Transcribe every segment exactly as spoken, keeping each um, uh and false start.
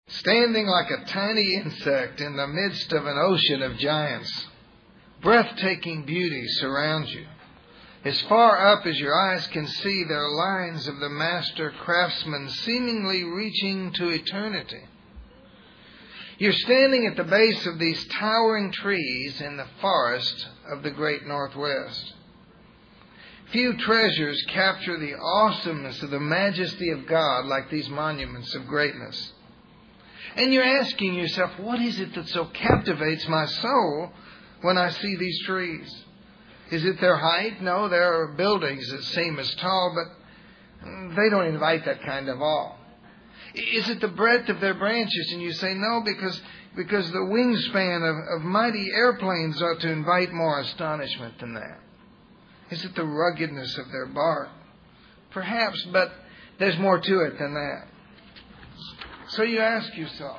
standing like a tiny insect in the midst of an ocean of giants. Breathtaking beauty surrounds you. As far up as your eyes can see, there are lines of the master craftsman seemingly reaching to eternity. You're standing at the base of these towering trees in the forest of the great Northwest. Few treasures capture the awesomeness of the majesty of God like these monuments of greatness. And you're asking yourself, what is it that so captivates my soul when I see these trees? Is it their height? No, there are buildings that seem as tall, but they don't invite that kind of awe. Is it the breadth of their branches? And you say, no, because, because the wingspan of, of mighty airplanes ought to invite more astonishment than that. Is it the ruggedness of their bark? Perhaps, but there's more to it than that. So you ask yourself,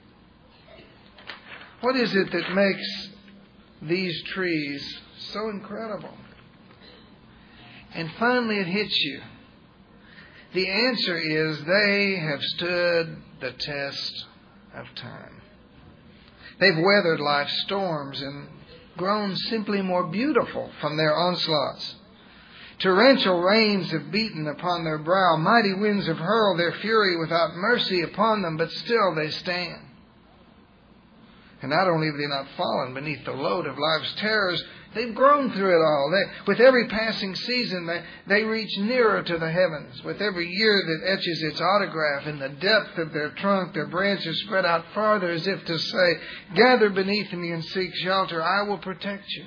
what is it that makes these trees so incredible? And finally it hits you. The answer is they have stood the test of time. They've weathered life's storms and grown simply more beautiful from their onslaughts. Torrential rains have beaten upon their brow. Mighty winds have hurled their fury without mercy upon them, but still they stand. And not only have they not fallen beneath the load of life's terrors, they've grown through it all. They, with every passing season, they, they reach nearer to the heavens. With every year that etches its autograph in the depth of their trunk, their branches spread out farther as if to say, gather beneath me and seek shelter. I will protect you.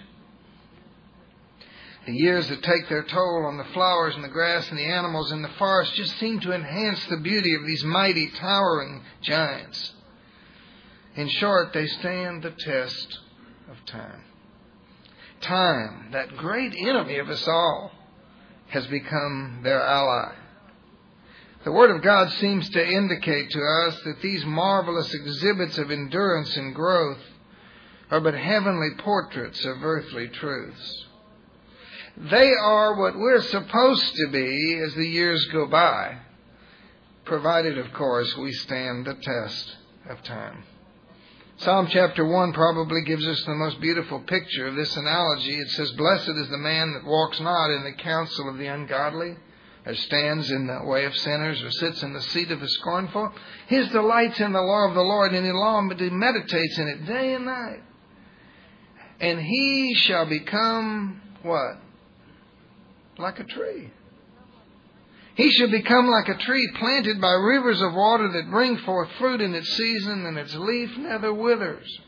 The years that take their toll on the flowers and the grass and the animals in the forest just seem to enhance the beauty of these mighty, towering giants. In short, they stand the test of time. Time, that great enemy of us all, has become their ally. The Word of God seems to indicate to us that these marvelous exhibits of endurance and growth are but heavenly portraits of earthly truths. They are what we're supposed to be as the years go by, provided, of course, we stand the test of time. Psalm chapter one probably gives us the most beautiful picture of this analogy. It says, blessed is the man that walks not in the counsel of the ungodly, or stands in the way of sinners, or sits in the seat of the scornful. His delight's in the law of the Lord, and in law he meditates in it day and night. And he shall become, what? Like a tree. He shall become like a tree planted by rivers of water that bring forth fruit in its season, and its leaf never withers.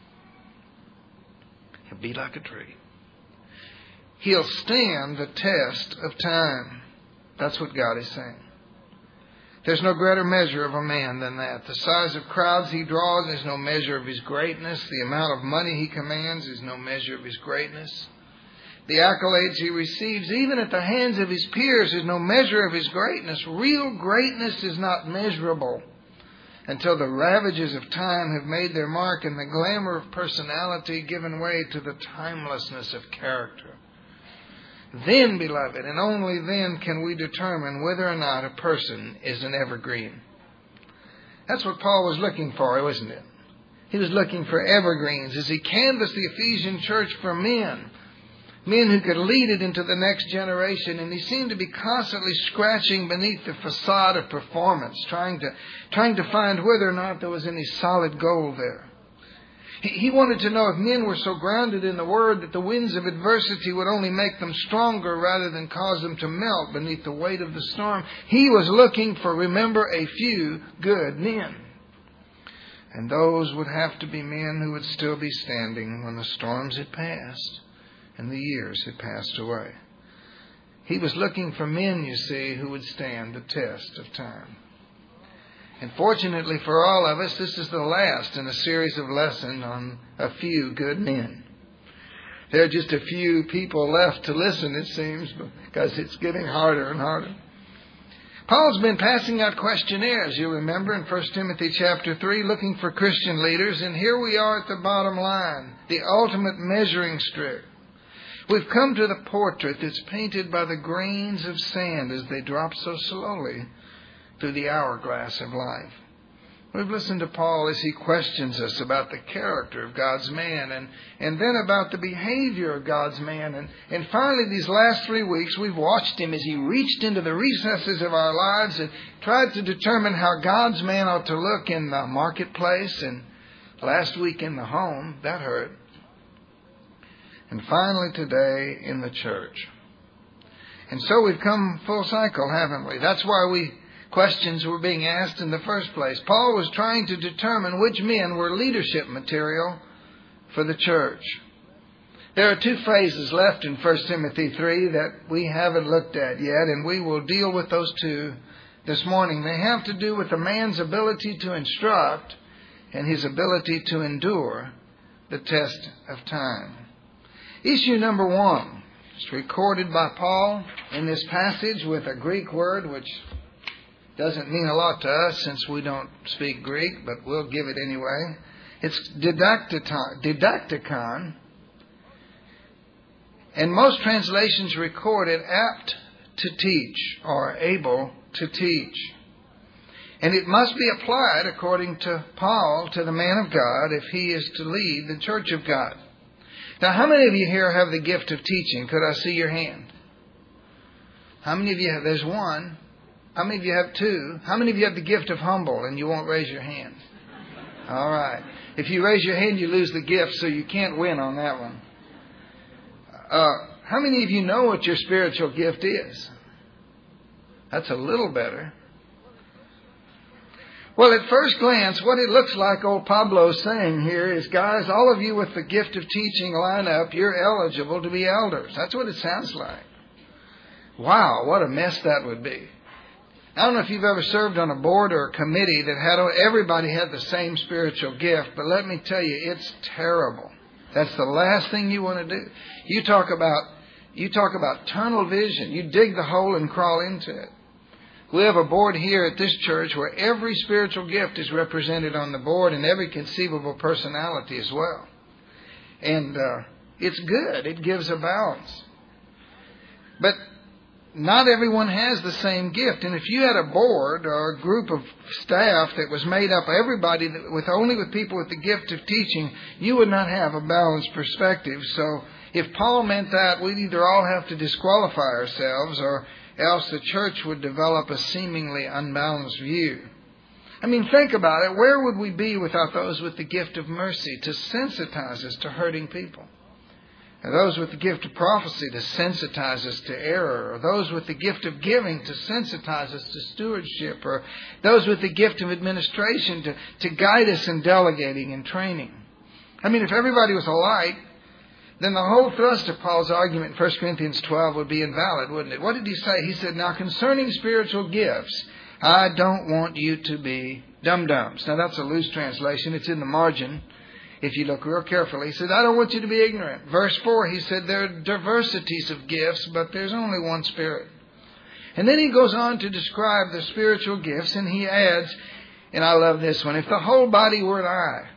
He'll be like a tree. He'll stand the test of time. That's what God is saying. There's no greater measure of a man than that. The size of crowds he draws is no measure of his greatness. The amount of money he commands is no measure of his greatness. The accolades he receives, even at the hands of his peers, is no measure of his greatness. Real greatness is not measurable until the ravages of time have made their mark and the glamour of personality given way to the timelessness of character. Then, beloved, and only then can we determine whether or not a person is an evergreen. That's what Paul was looking for, wasn't it? He was looking for evergreens as he canvassed the Ephesian church for men. Men who could lead it into the next generation. And he seemed to be constantly scratching beneath the facade of performance, trying to, trying to find whether or not there was any solid gold there. He, he wanted to know if men were so grounded in the Word that the winds of adversity would only make them stronger rather than cause them to melt beneath the weight of the storm. He was looking for, remember, a few good men. And those would have to be men who would still be standing when the storms had passed and the years had passed away. He was looking for men, you see, who would stand the test of time. And fortunately for all of us, this is the last in a series of lessons on a few good men. There are just a few people left to listen, it seems, because it's getting harder and harder. Paul's been passing out questionnaires, you remember, in First Timothy chapter three, looking for Christian leaders. And here we are at the bottom line, the ultimate measuring stick. We've come to the portrait that's painted by the grains of sand as they drop so slowly through the hourglass of life. We've listened to Paul as he questions us about the character of God's man and, and then about the behavior of God's man. And, and finally, these last three weeks, we've watched him as he reached into the recesses of our lives and tried to determine how God's man ought to look in the marketplace, and last week in the home. That hurt. And finally today in the church. And so we've come full cycle, haven't we? That's why we questions were being asked in the first place. Paul was trying to determine which men were leadership material for the church. There are two phrases left in First Timothy three that we haven't looked at yet, and we will deal with those two this morning. They have to do with a man's ability to instruct and his ability to endure the test of time. Issue number one is recorded by Paul in this passage with a Greek word which doesn't mean a lot to us since we don't speak Greek, but we'll give it anyway. It's didactikon, didactikon, and most translations record it apt to teach or able to teach. And it must be applied, according to Paul, to the man of God if he is to lead the church of God. Now, how many of you here have the gift of teaching? Could I see your hand? How many of you have? There's one. How many of you have two? How many of you have the gift of humble and you won't raise your hand? All right. If you raise your hand, you lose the gift, so you can't win on that one. Uh, how many of you know what your spiritual gift is? That's a little better. Well, at first glance, what it looks like old Pablo's saying here is, guys, all of you with the gift of teaching line up, you're eligible to be elders. That's what it sounds like. Wow, what a mess that would be. I don't know if you've ever served on a board or a committee that had everybody had the same spiritual gift, but let me tell you, it's terrible. That's the last thing you want to do. You talk about you talk about tunnel vision. You dig the hole and crawl into it. We have a board here at this church where every spiritual gift is represented on the board and every conceivable personality as well. And uh, it's good. It gives a balance. But not everyone has the same gift. And if you had a board or a group of staff that was made up of everybody that, with only with people with the gift of teaching, you would not have a balanced perspective. So if Paul meant that, we'd either all have to disqualify ourselves or else the church would develop a seemingly unbalanced view. I mean, think about it. Where would we be without those with the gift of mercy to sensitize us to hurting people? Or those with the gift of prophecy to sensitize us to error, or those with the gift of giving to sensitize us to stewardship, or those with the gift of administration to, to guide us in delegating and training. I mean, if everybody was alike, then the whole thrust of Paul's argument in First Corinthians twelve would be invalid, wouldn't it? What did he say? He said, now concerning spiritual gifts, I don't want you to be dum-dums. Now that's a loose translation. It's in the margin. If you look real carefully, he said, I don't want you to be ignorant. Verse four, he said, there are diversities of gifts, but there's only one Spirit. And then he goes on to describe the spiritual gifts, and he adds, and I love this one, if the whole body were an eye,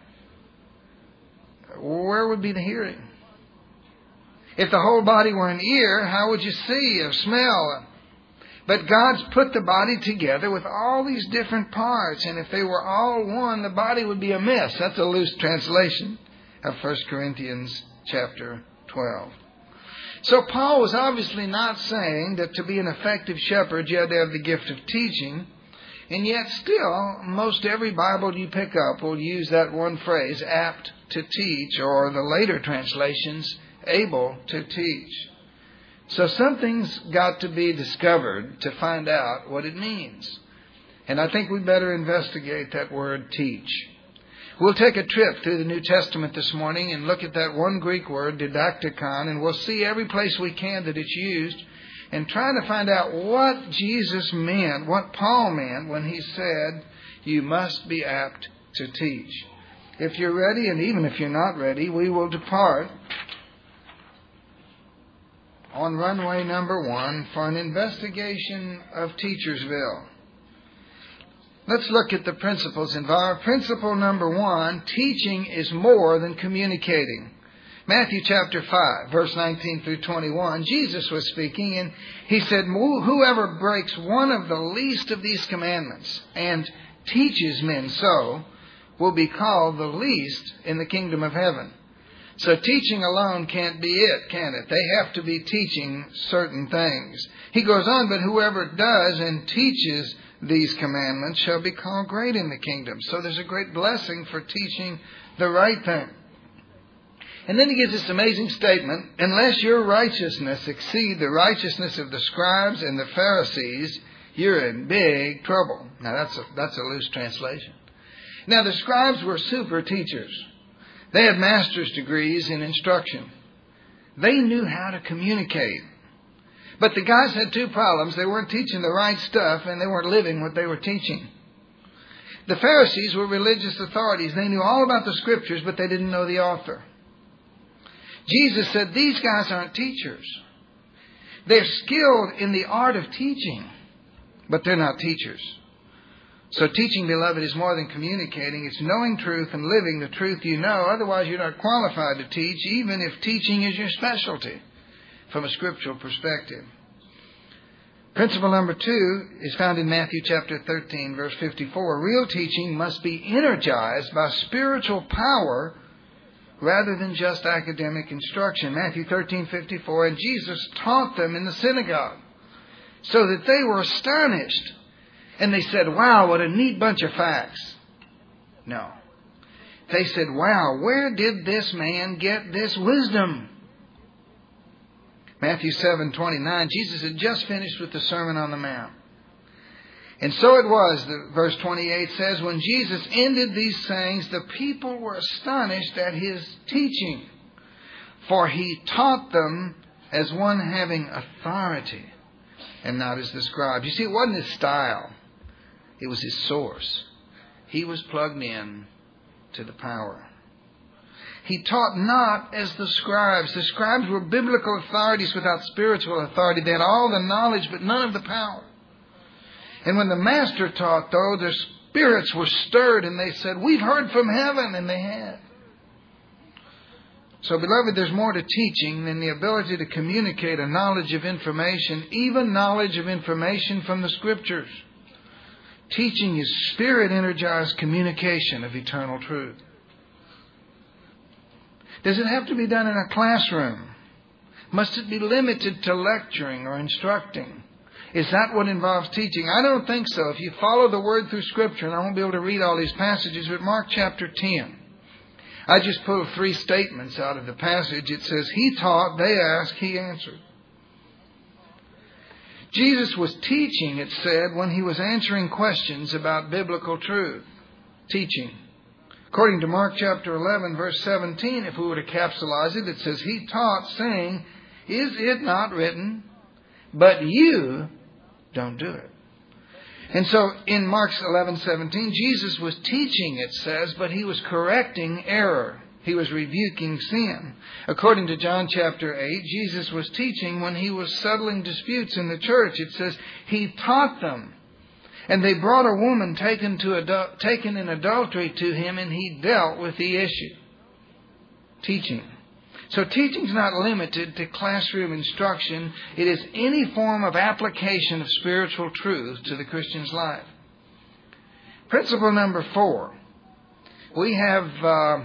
where would be the hearing? If the whole body were an ear, how would you see or smell? But God's put the body together with all these different parts. And if they were all one, the body would be a mess. That's a loose translation of First Corinthians chapter twelve. So Paul was obviously not saying that to be an effective shepherd, you had to have the gift of teaching. And yet still, most every Bible you pick up will use that one phrase, apt to teach, or the later translations, able to teach. So something's got to be discovered to find out what it means. And I think we better investigate that word teach. We'll take a trip through the New Testament this morning and look at that one Greek word, didactikon, and we'll see every place we can that it's used and try to find out what Jesus meant, what Paul meant when he said, you must be apt to teach. If you're ready, and even if you're not ready, we will depart on runway number one for an investigation of Teachersville. Let's look at the principles involved. Principle number one, teaching is more than communicating. Matthew chapter five, verse nineteen through twenty-one, Jesus was speaking and he said, whoever breaks one of the least of these commandments and teaches men so will be called the least in the kingdom of heaven. So teaching alone can't be it, can it? They have to be teaching certain things. He goes on, but whoever does and teaches these commandments shall be called great in the kingdom. So there's a great blessing for teaching the right thing. And then he gives this amazing statement, unless your righteousness exceed the righteousness of the scribes and the Pharisees, you're in big trouble. Now that's a, that's a loose translation. Now the scribes were super teachers. They had master's degrees in instruction. They knew how to communicate. But the guys had two problems. They weren't teaching the right stuff and they weren't living what they were teaching. The Pharisees were religious authorities. They knew all about the scriptures, but they didn't know the author. Jesus said, these guys aren't teachers. They're skilled in the art of teaching, but they're not teachers. So teaching, beloved, is more than communicating. It's knowing truth and living the truth you know. Otherwise, you're not qualified to teach, even if teaching is your specialty from a scriptural perspective. Principle number two is found in Matthew chapter thirteen, verse fifty-four. Real teaching must be energized by spiritual power rather than just academic instruction. Matthew thirteen fifty-four, and Jesus taught them in the synagogue so that they were astonished. And they said, wow, what a neat bunch of facts. No. They said, wow, where did this man get this wisdom? Matthew seven twenty-nine, Jesus had just finished with the Sermon on the Mount. And so it was, the, verse twenty-eight says, when Jesus ended these sayings, the people were astonished at his teaching, for he taught them as one having authority and not as the scribes. You see, it wasn't his style. It was his source. He was plugged in to the power. He taught not as the scribes. The scribes were biblical authorities without spiritual authority. They had all the knowledge but none of the power. And when the Master taught, though, their spirits were stirred and they said, we've heard from heaven, and they had. So, beloved, there's more to teaching than the ability to communicate a knowledge of information, even knowledge of information from the Scriptures. Teaching is Spirit-energized communication of eternal truth. Does it have to be done in a classroom? Must it be limited to lecturing or instructing? Is that what involves teaching? I don't think so. If you follow the Word through Scripture, and I won't be able to read all these passages, but Mark chapter ten. I just pulled three statements out of the passage. It says, he taught, they asked, he answered. Jesus was teaching, it said, when he was answering questions about biblical truth. Teaching. According to Mark chapter eleven, verse seventeen, if we were to capsulize it, it says, he taught, saying, is it not written, but you don't do it. And so in Mark eleven seventeen, Jesus was teaching, it says, but he was correcting error. He was rebuking sin. According to John chapter eight, Jesus was teaching when he was settling disputes in the church. It says, he taught them. And they brought a woman taken, to adul- taken in adultery to him, and he dealt with the issue. Teaching. So teaching is not limited to classroom instruction. It is any form of application of spiritual truth to the Christian's life. Principle number four. We have uh,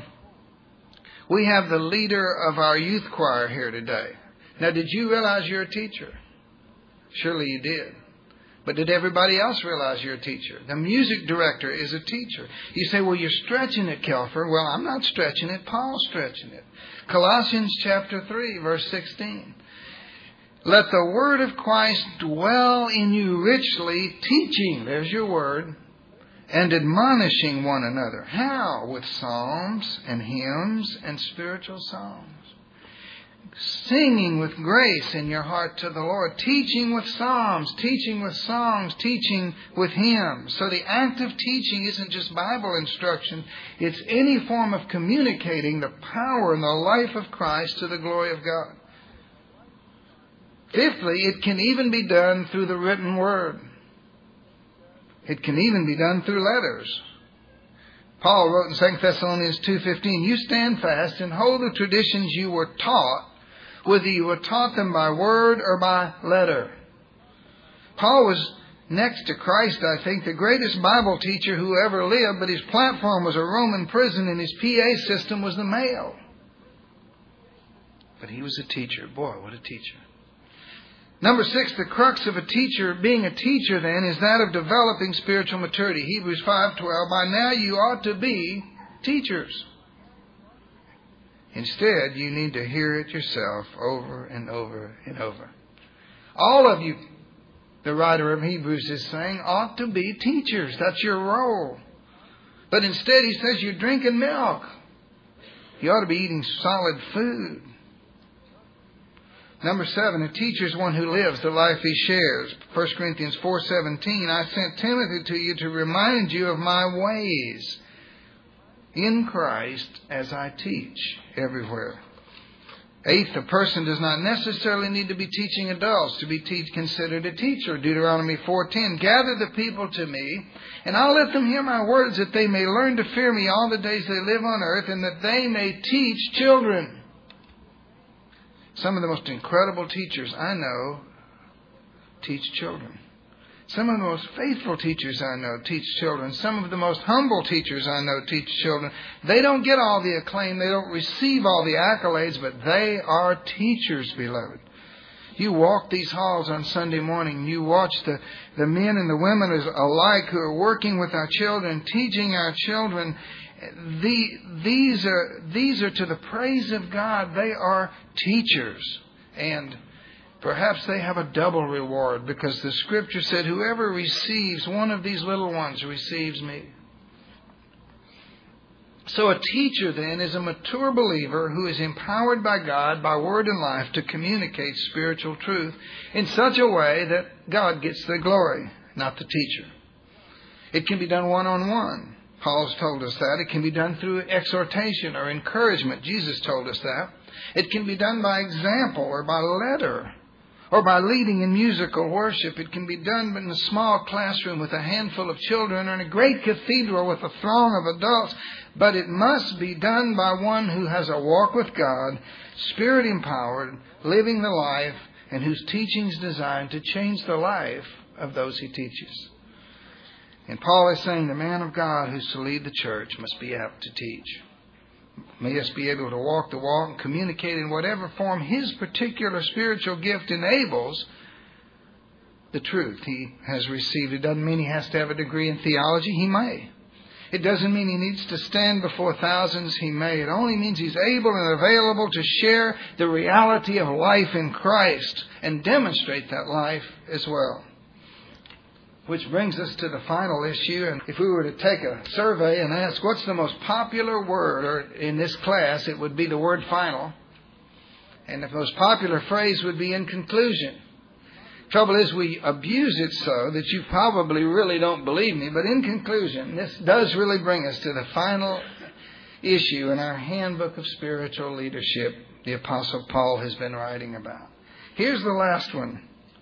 we have the leader of our youth choir here today. Now, did you realize you're a teacher? Surely you did. But did everybody else realize you're a teacher? The music director is a teacher. You say, well, you're stretching it, Kelfer. Well, I'm not stretching it. Paul's stretching it. Colossians chapter three, verse sixteen. Let the word of Christ dwell in you richly, teaching, there's your word, and admonishing one another. How? With psalms and hymns and spiritual songs. Singing with grace in your heart to the Lord. Teaching with psalms, teaching with songs, teaching with hymns. So the act of teaching isn't just Bible instruction. It's any form of communicating the power and the life of Christ to the glory of God. Fifthly, it can even be done through the written word. It can even be done through letters. Paul wrote in Second Thessalonians two fifteen, you stand fast and hold the traditions you were taught, whether you were taught them by word or by letter. Paul was next to Christ, I think, the greatest Bible teacher who ever lived, but his platform was a Roman prison and his P A system was the mail. But he was a teacher. Boy, what a teacher. Number six, the crux of a teacher, being a teacher then, is that of developing spiritual maturity. Hebrews five twelve, by now you ought to be teachers. Instead, you need to hear it yourself over and over and over. All of you, the writer of Hebrews is saying, ought to be teachers. That's your role. But instead, he says you're drinking milk. You ought to be eating solid food. Number seven, a teacher is one who lives the life he shares. First Corinthians four seventeen, I sent Timothy to you to remind you of my ways in Christ as I teach everywhere. Eighth, a person does not necessarily need to be teaching adults to be teach, considered a teacher. Deuteronomy four ten, gather the people to me, and I'll let them hear my words, that they may learn to fear me all the days they live on earth, and that they may teach children. Some of the most incredible teachers I know teach children. Some of the most faithful teachers I know teach children. Some of the most humble teachers I know teach children. They don't get all the acclaim. They don't receive all the accolades, but they are teachers, beloved. You walk these halls on Sunday morning. You watch the, the men and the women alike who are working with our children, teaching our children. The, these are these are to the praise of God. They are teachers. And perhaps they have a double reward, because the Scripture said, whoever receives one of these little ones receives me. So a teacher then is a mature believer who is empowered by God, by word and life, to communicate spiritual truth in such a way that God gets the glory, not the teacher. It can be done one-on-one. Paul's told us that. It can be done through exhortation or encouragement. Jesus told us that. It can be done by example or by letter or by leading in musical worship. It can be done in a small classroom with a handful of children or in a great cathedral with a throng of adults. But it must be done by one who has a walk with God, Spirit-empowered, living the life, and whose teaching is designed to change the life of those he teaches. And Paul is saying the man of God who's to lead the church must be apt to teach. Must be able to walk the walk and communicate in whatever form his particular spiritual gift enables the truth he has received. It doesn't mean he has to have a degree in theology. He may. It doesn't mean he needs to stand before thousands. He may. It only means he's able and available to share the reality of life in Christ and demonstrate that life as well. Which brings us to the final issue. And if we were to take a survey and ask what's the most popular word, or in this class it would be the word final. And the most popular phrase would be in conclusion. Trouble is we abuse it so that you probably really don't believe me. But in conclusion, this does really bring us to the final issue in our handbook of spiritual leadership the Apostle Paul has been writing about. Here's the last one.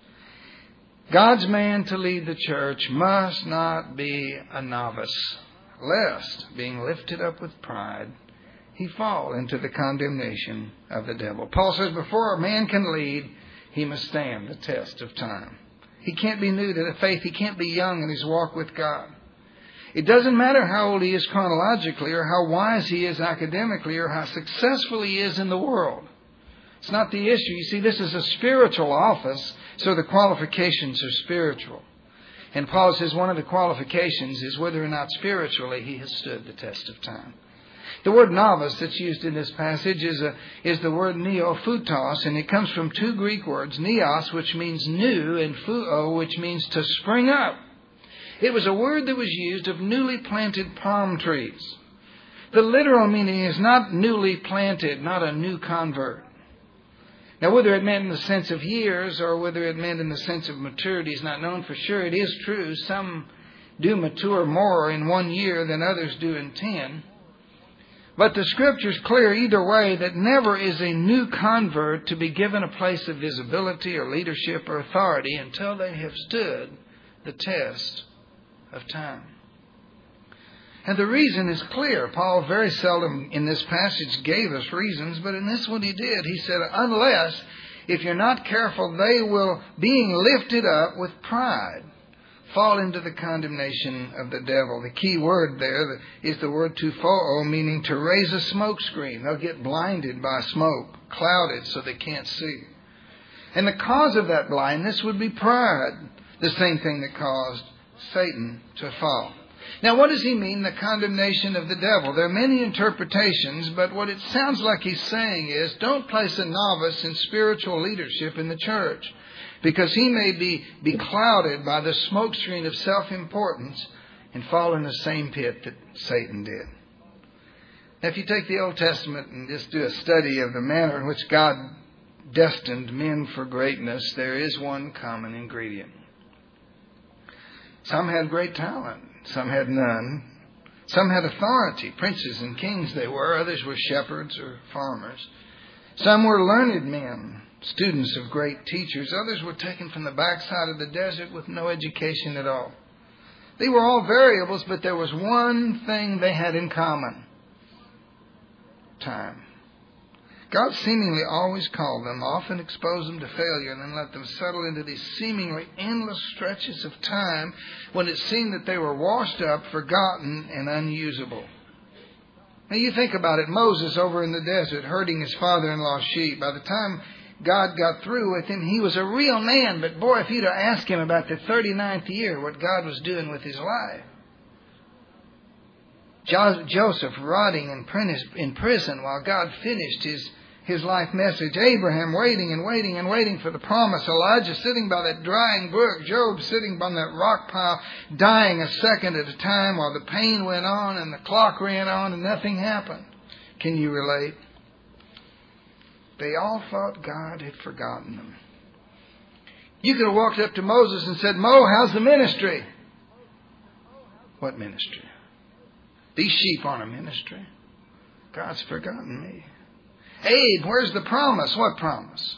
God's man to lead the church must not be a novice, lest, being lifted up with pride, he fall into the condemnation of the devil. Paul says before a man can lead, he must stand the test of time. He can't be new to the faith. He can't be young in his walk with God. It doesn't matter how old he is chronologically, or how wise he is academically, or how successful he is in the world. It's not the issue. You see, this is a spiritual office, so the qualifications are spiritual. And Paul says one of the qualifications is whether or not spiritually he has stood the test of time. The word novice that's used in this passage is a, is the word neophutos, and it comes from two Greek words, neos, which means new, and phuo, which means to spring up. It was a word that was used of newly planted palm trees. The literal meaning is not newly planted, not a new convert. Now, whether it meant in the sense of years or whether it meant in the sense of maturity is not known for sure. It is true, some do mature more in one year than others do in ten. But the Scripture is clear either way that never is a new convert to be given a place of visibility or leadership or authority until they have stood the test of time. And the reason is clear. Paul very seldom in this passage gave us reasons, but in this one he did. He said, unless, if you're not careful, they will, being lifted up with pride, fall into the condemnation of the devil. The key word there is the word tupho, meaning to raise a smoke screen. They'll get blinded by smoke, clouded so they can't see. And the cause of that blindness would be pride, the same thing that caused Satan to fall. Now, what does he mean, the condemnation of the devil? There are many interpretations, but what it sounds like he's saying is, don't place a novice in spiritual leadership in the church, because he may be, be clouded by the smokescreen of self-importance and fall in the same pit that Satan did. Now, if you take the Old Testament and just do a study of the manner in which God destined men for greatness, there is one common ingredient. Some had great talent. Some had none. Some had authority. Princes and kings they were. Others were shepherds or farmers. Some were learned men, students of great teachers. Others were taken from the backside of the desert with no education at all. They were all variables, but there was one thing they had in common. Time. God seemingly always called them, often exposed them to failure, and then let them settle into these seemingly endless stretches of time when it seemed that they were washed up, forgotten, and unusable. Now you think about it. Moses over in the desert herding his father-in-law's sheep. By the time God got through with him, he was a real man. But boy, if you'd have asked him about the thirty-ninth year, what God was doing with his life. Joseph rotting in prison while God finished his, his life message. Abraham waiting and waiting and waiting for the promise. Elijah sitting by that drying brook. Job sitting on that rock pile, dying a second at a time while the pain went on and the clock ran on and nothing happened. Can you relate? They all thought God had forgotten them. You could have walked up to Moses and said, Mo, how's the ministry? What ministry? These sheep aren't a ministry. God's forgotten me. Abe, where's the promise? What promise?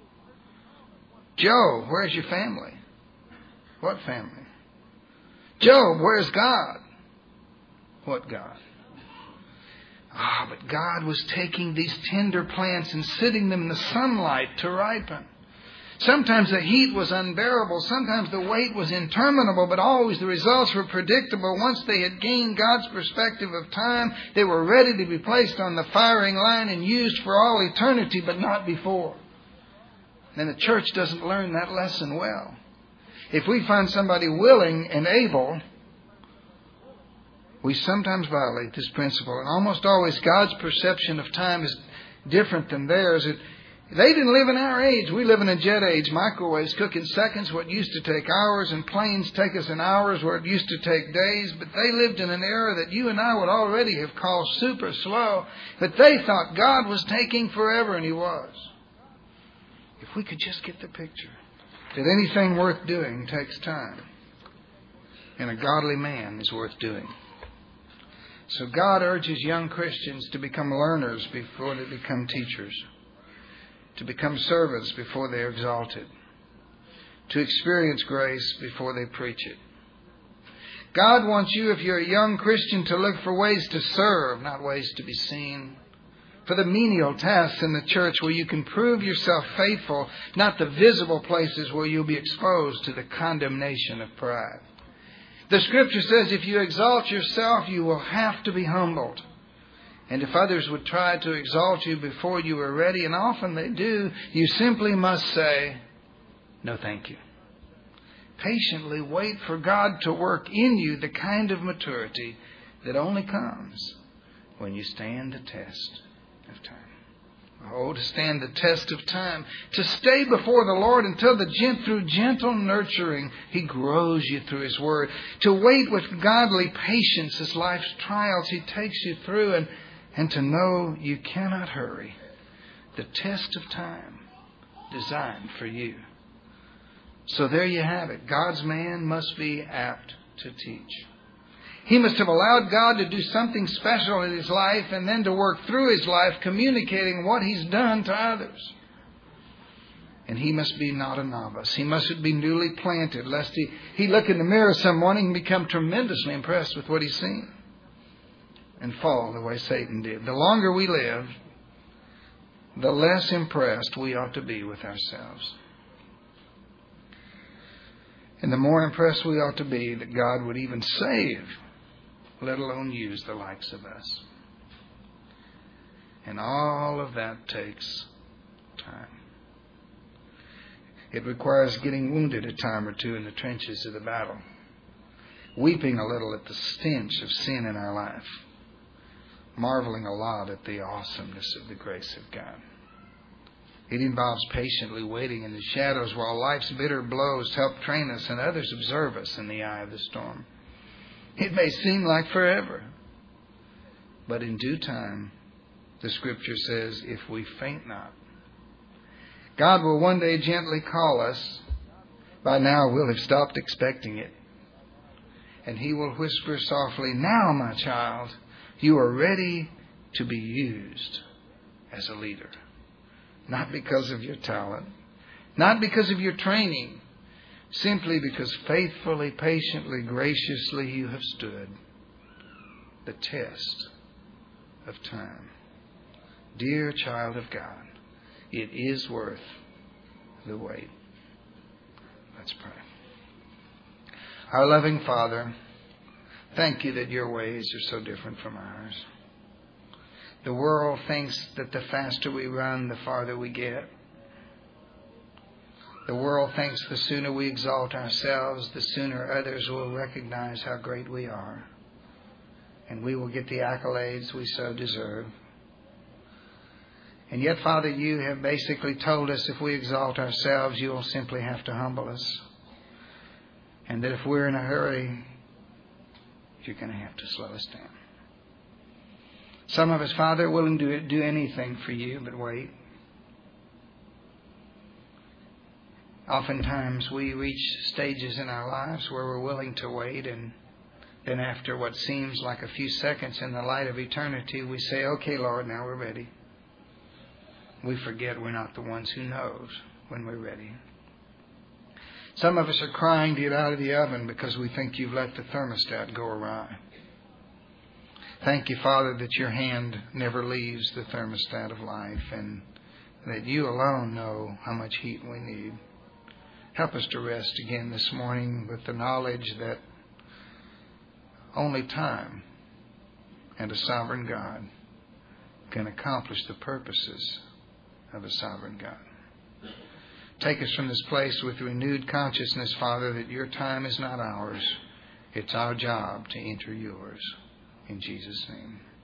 Joe, where's your family? What family? Job, where's God? What God? Ah, but God was taking these tender plants and sitting them in the sunlight to ripen. Sometimes the heat was unbearable. Sometimes the wait was interminable, but always the results were predictable. Once they had gained God's perspective of time, they were ready to be placed on the firing line and used for all eternity, but not before. And the church doesn't learn that lesson well. If we find somebody willing and able, we sometimes violate this principle. And almost always God's perception of time is different than theirs. It They didn't live in our age. We live in a jet age. Microwaves cook in seconds what used to take hours, and planes take us in hours where it used to take days. But they lived in an era that you and I would already have called super slow. But they thought God was taking forever, and He was. If we could just get the picture that anything worth doing takes time, and a godly man is worth doing. So God urges young Christians to become learners before they become teachers, to become servants before they are exalted, to experience grace before they preach it. God wants you, if you're a young Christian, to look for ways to serve, not ways to be seen. For the menial tasks in the church where you can prove yourself faithful, not the visible places where you'll be exposed to the condemnation of pride. The Scripture says if you exalt yourself, you will have to be humbled. And if others would try to exalt you before you are ready, and often they do, you simply must say, no thank you. Patiently wait for God to work in you the kind of maturity that only comes when you stand the test of time. Oh, to stand the test of time. To stay before the Lord until the gent- through gentle nurturing He grows you through His Word. To wait with godly patience as life's trials He takes you through, and And to know you cannot hurry the test of time designed for you. So there you have it. God's man must be apt to teach. He must have allowed God to do something special in his life and then to work through his life communicating what He's done to others. And he must be not a novice. He must be newly planted, lest he, he look in the mirror some morning and become tremendously impressed with what he's seen and fall the way Satan did. The longer we live, the less impressed we ought to be with ourselves. And the more impressed we ought to be that God would even save, let alone use the likes of us. And all of that takes time. It requires getting wounded a time or two in the trenches of the battle, weeping a little at the stench of sin in our life, marveling a lot at the awesomeness of the grace of God. It involves patiently waiting in the shadows while life's bitter blows help train us and others observe us in the eye of the storm. It may seem like forever, but in due time, the Scripture says, if we faint not, God will one day gently call us. By now we'll have stopped expecting it. And He will whisper softly, now, my child, you are ready to be used as a leader. Not because of your talent, not because of your training, simply because faithfully, patiently, graciously you have stood the test of time. Dear child of God, it is worth the wait. Let's pray. Our loving Father, thank you that your ways are so different from ours. The world thinks that the faster we run, the farther we get. The world thinks the sooner we exalt ourselves, the sooner others will recognize how great we are. And we will get the accolades we so deserve. And yet, Father, you have basically told us if we exalt ourselves, you will simply have to humble us. And that if we're in a hurry, you're going to have to slow us down. Some of us, Father, are willing to do anything for you, but wait. Oftentimes we reach stages in our lives where we're willing to wait, and then after what seems like a few seconds in the light of eternity, we say, okay, Lord, now we're ready. We forget we're not the ones who knows when we're ready. Some of us are crying to get out of the oven because we think you've let the thermostat go awry. Thank you, Father, that your hand never leaves the thermostat of life and that you alone know how much heat we need. Help us to rest again this morning with the knowledge that only time and a sovereign God can accomplish the purposes of a sovereign God. Take us from this place with renewed consciousness, Father, that your time is not ours. It's our job to enter yours. In Jesus' name.